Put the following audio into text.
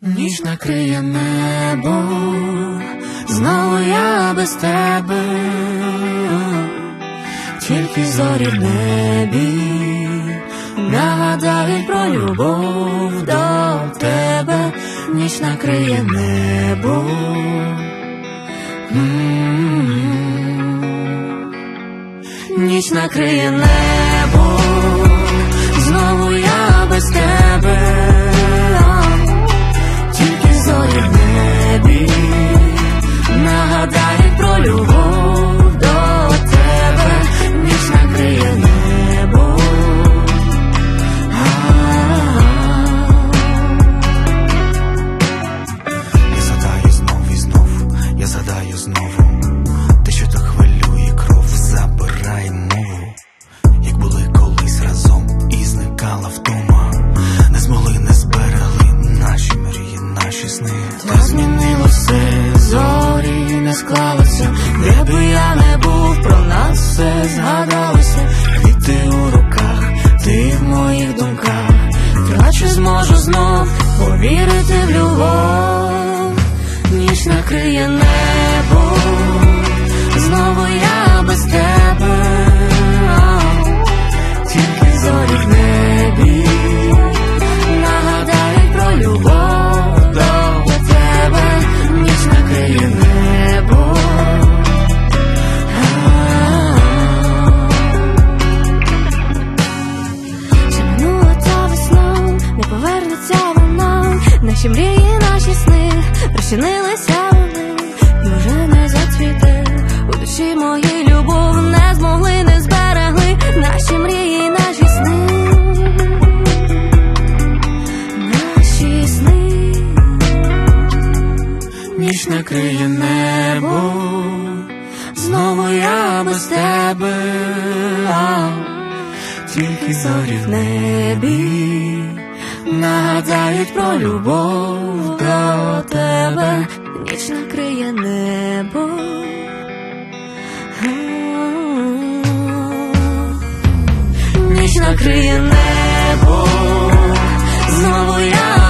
Ніч накриє небо, знову я без тебе, тільки зорі в небі нагадають про любов до тебе. Ніч накриє небо, ніч накриє небо, знову я без тебе, тільки зорі в небі нагадають про любов до тебе. Ніч накриє небо, я згадаю знов і знов, я згадаю знову те, що так хвилює кров, забирає мову. Як були колись разом і зникала втома, не змогли, не зберегли наші мрії, наші сни. та змінило все, зорі не склалося. Де би я не був, про нас все згадалося. Квіти у руках, ти в моїх думках. Та чи зможу знов повірити в любов? Ніч накриє небо, знову я без тебе, тільки зорі в небі нагадають про любов до тебе. Ніч накриє небо, чи минула та весна, не повернеться вона. Наші мрії, наші сни розчинилися вони, і вже не зацвіте у душі моїй любов. Не змогли, не зберегли наші мрії, наші сни, наші сни. Ніч накриє небо, знову я без тебе, тільки зорі в небі нагадають про любов до тебе. Ніч накриє небо, ніч накриє небо, знову я